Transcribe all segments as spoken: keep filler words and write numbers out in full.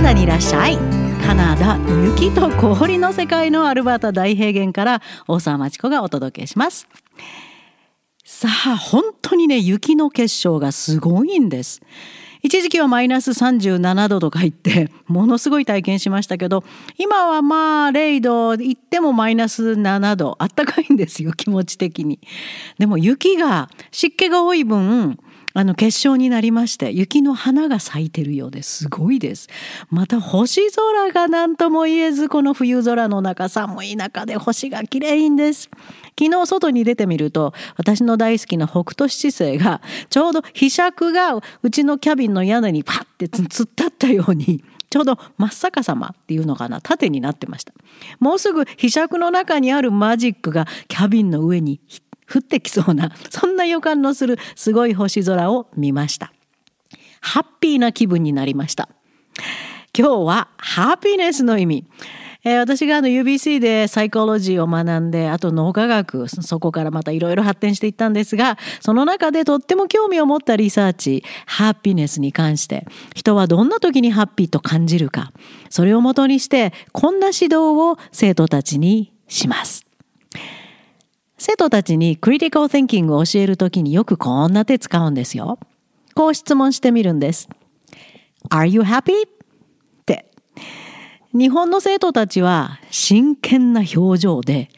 ダにいらっしゃい。カナダ、雪と氷の世界のアルバータ大平原から大沢まちこがお届けします。さあ、本当にね、雪の結晶がすごいんです。一時期はマイナスさんじゅうななどとか言ってものすごい体験しましたけど、今はまあれいど行ってもマイナスななど、あったかいんですよ、気持ち的に。でも雪が湿気が多い分、あの結晶になりまして、雪の花が咲いてるようですごいです。また星空が何とも言えず、この冬空の中、寒い中で星が綺麗んです。昨日外に出てみると、私の大好きな北斗七星がちょうどひしゃくがうちのキャビンの屋根にパッて突っ立ったように、ちょうど真っ逆さまっていうのかな、縦になってました。もうすぐひしゃくの中にあるマジックがキャビンの上に降ってきそうな、そんな予感のするすごい星空を見ました。ハッピーな気分になりました。今日はハピネスの意味、えー、私があの ユービーシー でサイコロジーを学んで、あと脳科学、そこからまたいろいろ発展していったんですが、その中でとっても興味を持ったリサーチ、ハピネスに関して、人はどんな時にハッピーと感じるか、それをもとにしてこんな指導を生徒たちにします。生徒たちにクリティカル・シンキングを教えるときによくこんな手使うんですよ。こう質問してみるんです。Are you happy? って。日本の生徒たちは真剣な表情で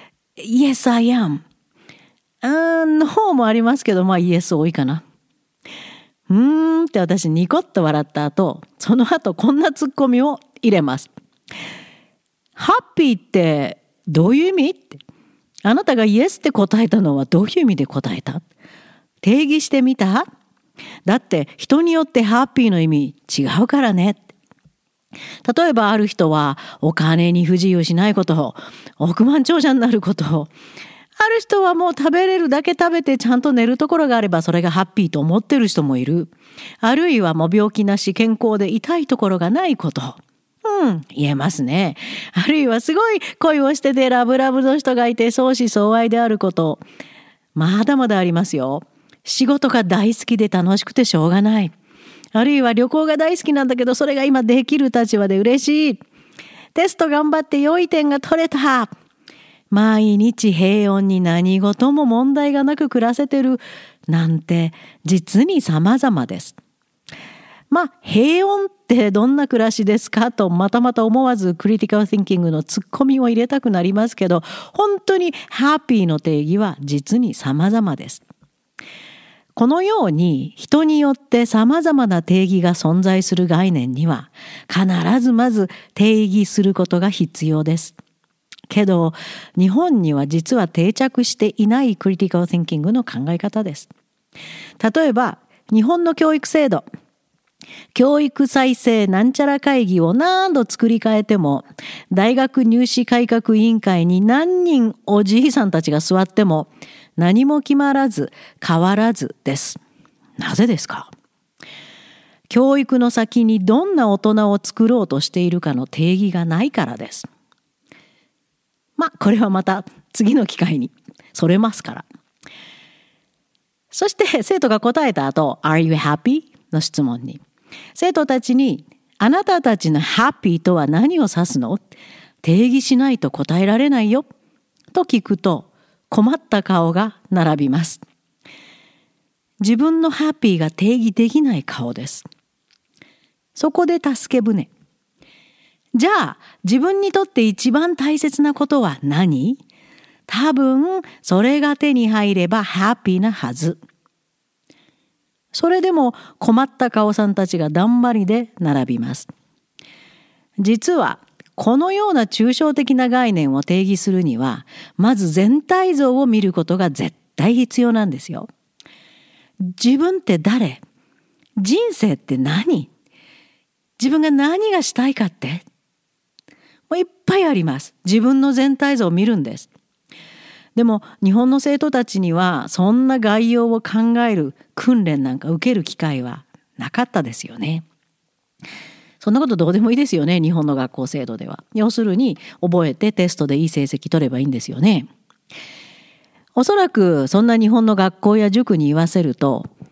Yes, I am。うーん、No もありますけど、まあ Yes 多いかな。うーんって私ニコッと笑った後、その後こんなツッコミを入れます。Happy ってどういう意味って。あなたがイエスって答えたのはどういう意味で答えた？定義してみた？だって人によってハッピーの意味違うからね。例えばある人はお金に不自由しないことを、億万長者になることを、ある人はもう食べれるだけ食べてちゃんと寝るところがあればそれがハッピーと思ってる人もいる。あるいはもう病気なし健康で痛いところがないこと。うん、言えますね。あるいはすごい恋をしててラブラブの人がいて相思相愛であること。まだまだありますよ。仕事が大好きで楽しくてしょうがない。あるいは旅行が大好きなんだけどそれが今できる立場で嬉しい。テスト頑張って良い点が取れた。毎日平穏に何事も問題がなく暮らせてるなんて実に様々です。まあ、平穏ってどんな暮らしですかとまたまた思わずクリティカル・シンキングのツッコミを入れたくなりますけど、本当にハッピーの定義は実に様々です。このように人によって様々な定義が存在する概念には必ずまず定義することが必要です。けど日本には実は定着していないクリティカル・シンキングの考え方です。例えば日本の教育制度、教育再生なんちゃら会議を何度作り変えても、大学入試改革委員会に何人おじいさんたちが座っても何も決まらず変わらずです。なぜですか？教育の先にどんな大人を作ろうとしているかの定義がないからです。まあこれはまた次の機会にそれますから。そして生徒が答えた後、Are you happy? の質問に生徒たちにあなたたちのハッピーとは何を指すの？定義しないと答えられないよと聞くと困った顔が並びます。自分のハッピーが定義できない顔です。そこで助け舟。じゃあ自分にとって一番大切なことは何？多分それが手に入ればハッピーなはず。それでも困った顔さんたちがだんまりで並びます。実はこのような抽象的な概念を定義するには、まず全体像を見ることが絶対必要なんですよ。自分って誰？人生って何？自分が何がしたいかって？もういっぱいあります。自分の全体像を見るんです。でも日本の生徒たちにはそんな概要を考える訓練なんか受ける機会はなかったですよね。そんなことどうでもいいですよね、日本の学校制度では。要するに覚えてテストでいい成績取ればいいんですよね。おそらくそんな日本の学校や塾に言わせると、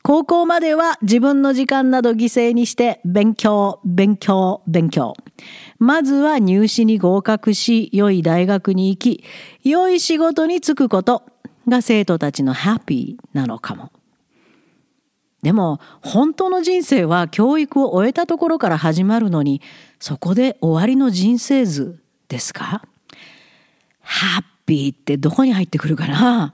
高校までは自分の時間など犠牲にして勉強、勉強、勉強。まずは入試に合格し、良い大学に行き、良い仕事に就くことが生徒たちのハッピーなのかも。でも本当の人生は教育を終えたところから始まるのに、そこで終わりの人生図ですか？ハッピーってどこに入ってくるかな？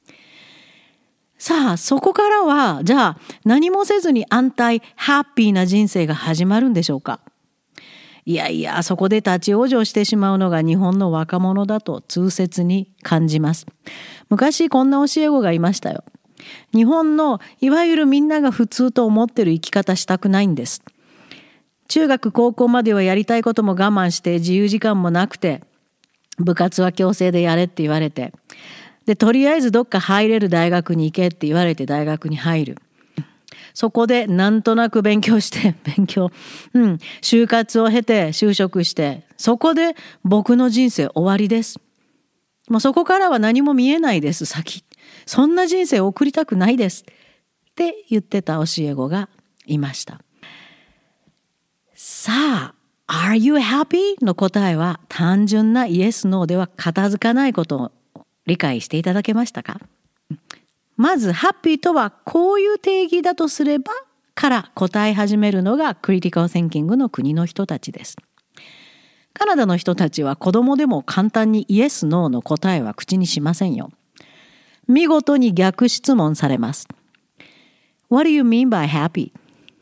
さあ、そこからはじゃあ何もせずに安泰ハッピーな人生が始まるんでしょうか？いやいや、そこで立ち往生してしまうのが日本の若者だと痛切に感じます。昔こんな教え子がいましたよ。日本のいわゆるみんなが普通と思ってる生き方したくないんです。中学高校まではやりたいことも我慢して自由時間もなくて、部活は強制でやれって言われて、でとりあえずどっか入れる大学に行けって言われて大学に入る。そこでなんとなく勉強して勉強、うん、就活を経て就職して、そこで僕の人生終わりです。もうそこからは何も見えないです。先そんな人生を送りたくないですって言ってた教え子がいました。さあ、Are you happy? の答えは単純なイエスノーでは片付かないことを理解していただけましたか？まずハッピーとはこういう定義だとすればから答え始めるのがクリティカル・シンキングの国の人たちです。カナダの人たちは子供でも簡単にイエス・ノーの答えは口にしませんよ。見事に逆質問されます。What do you mean by happy?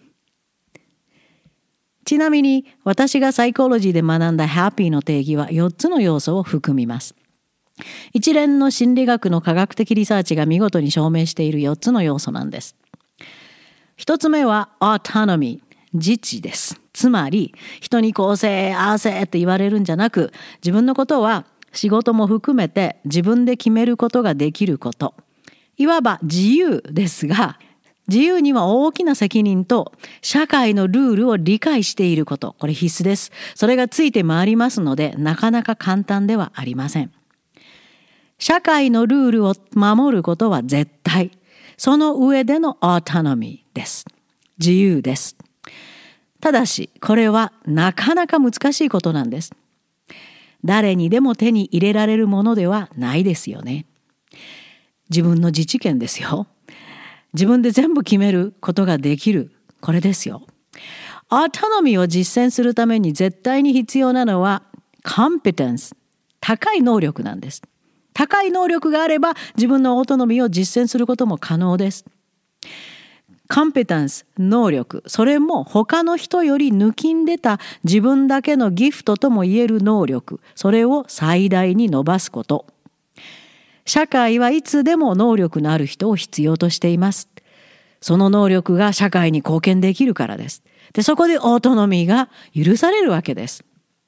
ちなみに私がサイコロジーで学んだハッピーの定義はよっつの要素を含みます。一連の心理学の科学的リサーチが見事に証明しているよっつの要素なんです。一つ目はオートノミー、自治です。つまり人にこうせああせって言われるんじゃなく、自分のことは仕事も含めて自分で決めることができること。いわば自由ですが、自由には大きな責任と社会のルールを理解していること、これ必須です。それがついて回りますので、なかなか簡単ではありません。社会のルールを守ることは絶対。その上でのオートノミーです。自由です。ただし、これはなかなか難しいことなんです。誰にでも手に入れられるものではないですよね。自分の自治権ですよ。自分で全部決めることができる。これですよ。オートノミーを実践するために絶対に必要なのはコンペテンス、高い能力なんです。高い能力があれば自分のオートノミーを実践することも可能です。コンペテンス、能力、それも他の人より抜きんでた自分だけのギフトとも言える能力、それを最大に伸ばすこと。社会はいつでも能力のある人を必要としています。その能力が社会に貢献できるからです。で、そこでオートノミーが許されるわけです。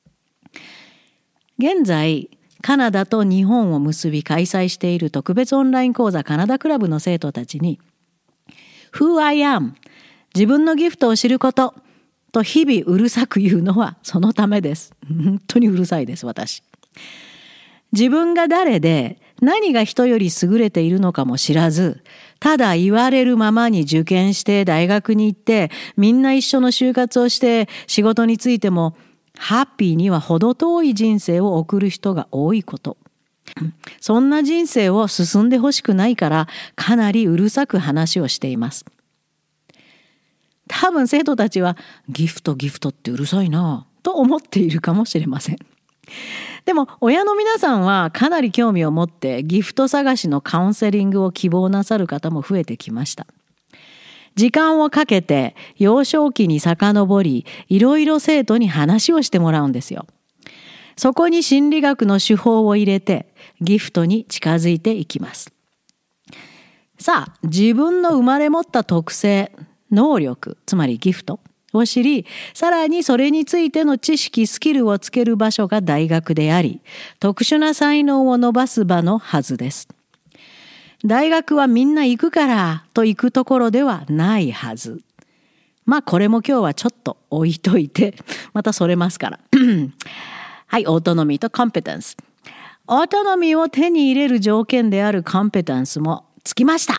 現在、カナダと日本を結び開催している特別オンライン講座カナダクラブの生徒たちに Who I am 自分のギフトを知ることと日々うるさく言うのはそのためです。本当にうるさいです私。自分が誰で何が人より優れているのかも知らず、ただ言われるままに受験して大学に行ってみんな一緒の就活をして仕事についてもハッピーには程遠い人生を送る人が多いこと。そんな人生を進んでほしくないからかなりうるさく話をしています。多分生徒たちはギフトギフトってうるさいなと思っているかもしれません。でも親の皆さんはかなり興味を持ってギフト探しのカウンセリングを希望なさる方も増えてきました。時間をかけて幼少期に遡り、いろいろ生徒に話をしてもらうんですよ。そこに心理学の手法を入れてギフトに近づいていきます。さあ、自分の生まれ持った特性、能力、つまりギフトを知り、さらにそれについての知識、スキルをつける場所が大学であり、特殊な才能を伸ばす場のはずです。大学はみんな行くからと行くところではないはず。まあこれも今日はちょっと置いといて、またそれますから。はい、オートノミーとコンペテンス。オートノミーを手に入れる条件であるコンペテンスもつきました。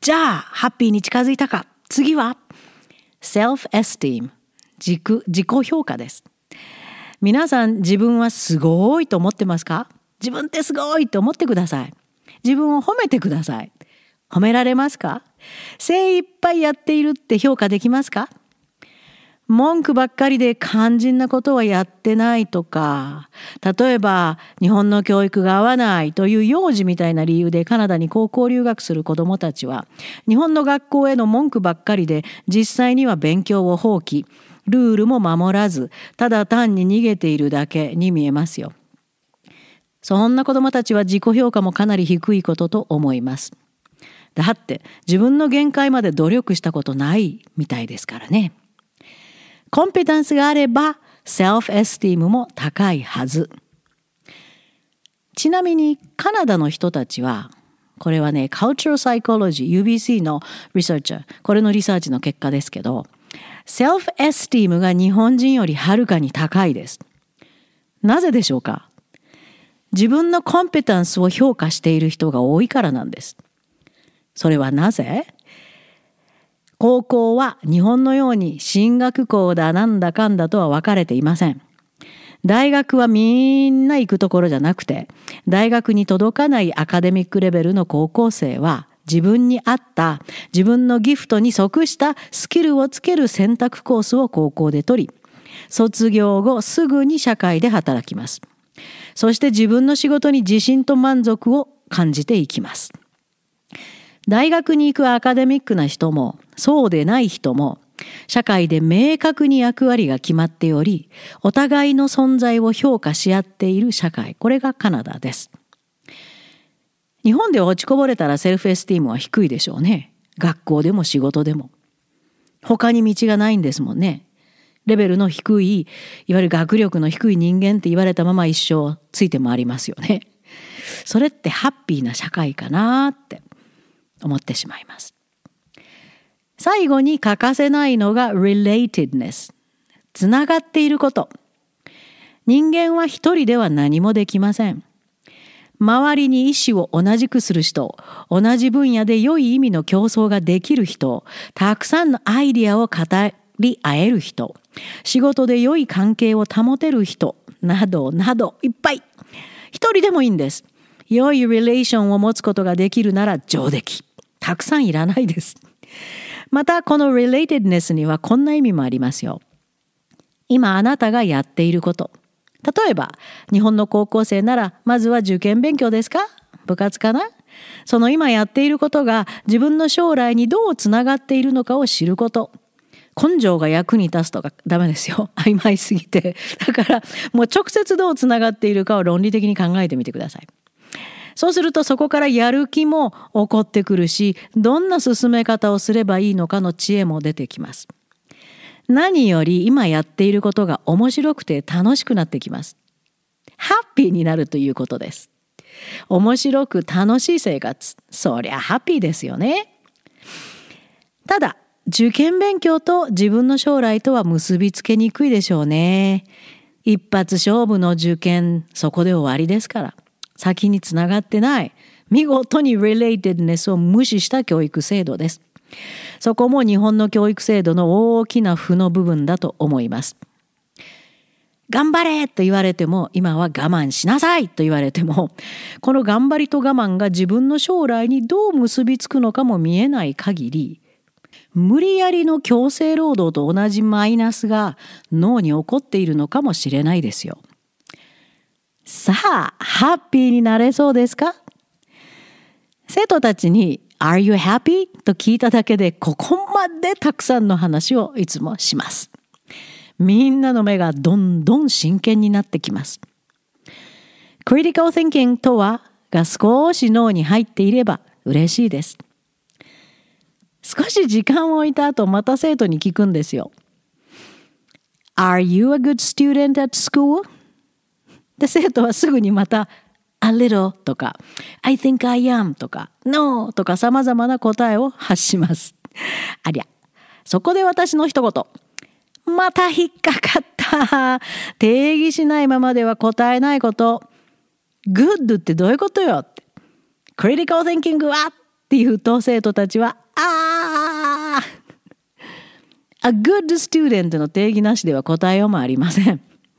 じゃあ、ハッピーに近づいたか。次は、self-esteem。自己、自己評価です。皆さん、自分はすごいと思ってますか？自分ってすごいと思ってください。自分を褒めてください。褒められますか？精一杯やっているって評価できますか？文句ばっかりで肝心なことはやってないとか、例えば日本の教育が合わないという幼児みたいな理由でカナダに高校留学する子どもたちは、日本の学校への文句ばっかりで実際には勉強を放棄、ルールも守らず、ただ単に逃げているだけに見えますよ。そんな子どもたちは自己評価もかなり低いことと思います。だって自分の限界まで努力したことないみたいですからね。コンペテンスがあればセルフエスティームも高いはず。ちなみにカナダの人たちは、これはね、Cultural Psychology ユービーシー のリサーチャー、これのリサーチの結果ですけど、セルフエスティームが日本人よりはるかに高いです。なぜでしょうか？自分のコンペテンスを評価している人が多いからなんです。それはなぜ？高校は日本のように進学校だなんだかんだとは分かれていません。大学はみんな行くところじゃなくて、大学に届かないアカデミックレベルの高校生は自分に合った自分のギフトに即したスキルをつける選択コースを高校で取り、卒業後すぐに社会で働きます。そして自分の仕事に自信と満足を感じていきます。大学に行くアカデミックな人もそうでない人も社会で明確に役割が決まっており、お互いの存在を評価し合っている社会、これがカナダです。日本では落ちこぼれたらセルフエスティームは低いでしょうね。学校でも仕事でも。他に道がないんですもんね。レベルの低い、いわゆる学力の低い人間って言われたまま一生ついて回りますよね。それってハッピーな社会かなって思ってしまいます。最後に欠かせないのが relatedness。つながっていること。人間は一人では何もできません。周りに意思を同じくする人、同じ分野で良い意味の競争ができる人、たくさんのアイディアを語り合える人、仕事で良い関係を保てる人、などなどいっぱい。一人でもいいんです。良いリレーションを持つことができるなら上出来。たくさんいらないです。またこの relatedness にはこんな意味もありますよ。今あなたがやっていること。例えば日本の高校生ならまずは受験勉強ですか？部活かな？その今やっていることが自分の将来にどうつながっているのかを知ること。根性が役に立つとかダメですよ。曖昧すぎて。だからもう直接どうつながっているかを論理的に考えてみてください。そうするとそこからやる気も起こってくるし、どんな進め方をすればいいのかの知恵も出てきます。何より今やっていることが面白くて楽しくなってきます。ハッピーになるということです。面白く楽しい生活。そりゃハッピーですよね。ただ、受験勉強と自分の将来とは結びつけにくいでしょうね。一発勝負の受験、そこで終わりですから。先につながってない。見事に relatedness を無視した教育制度です。そこも日本の教育制度の大きな負の部分だと思います。頑張れと言われても、今は我慢しなさいと言われても、この頑張りと我慢が自分の将来にどう結びつくのかも見えない限り、無理やりの強制労働と同じマイナスが脳に起こっているのかもしれないですよ。さあ、ハッピーになれそうですか？生徒たちに Are you happy? と聞いただけでここまでたくさんの話をいつもします。みんなの目がどんどん真剣になってきます。Critical thinking とはが少し脳に入っていれば嬉しいです。少し時間を置いた後また生徒に聞くんですよ。Are you a good student at school? で生徒はすぐにまたA little とか I think I am とか No とか様々な答えを発します。ありゃ、そこで私の一言。また引っかかった。定義しないままでは答えないこと。Good ってどういうことよって。Critical thinking はってって言うと生徒たちはあー A good student の定義なしでは答えようもありません。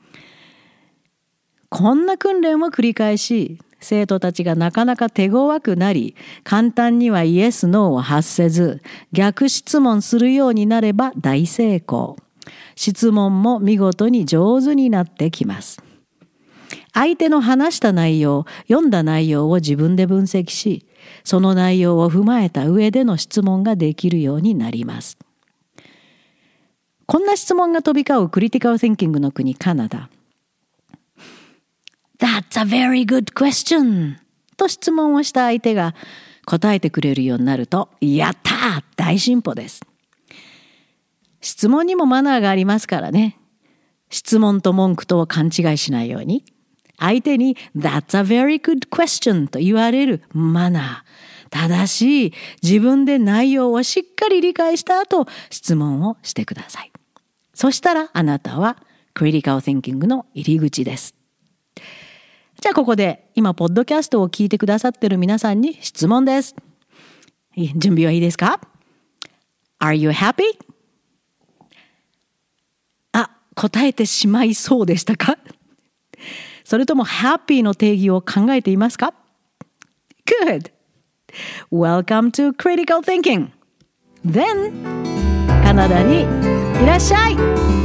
こんな訓練を繰り返し、生徒たちがなかなか手強くなり、簡単にはイエス・ノーを発せず、逆質問するようになれば大成功。質問も見事に上手になってきます。相手の話した内容、読んだ内容を自分で分析し、その内容を踏まえた上での質問ができるようになります。こんな質問が飛び交うクリティカル・シンキングの国カナダ。That's a very good question と質問をした相手が答えてくれるようになると、やったー大進歩です。質問にもマナーがありますからね。質問と文句とを勘違いしないように、相手に That's a very good question と言われるマナー。ただし、自分で内容をしっかり理解した後、質問をしてください。そしたらあなたはクリティカル・シンキングの入り口です。じゃあここで今ポッドキャストを聞いてくださっている皆さんに質問です。準備はいいですか？ Are you happy? あ、答えてしまいそうでしたか？それとも happy の定義を考えていますか？ Good! Welcome to Critical Thinking! Then カナダにいらっしゃい！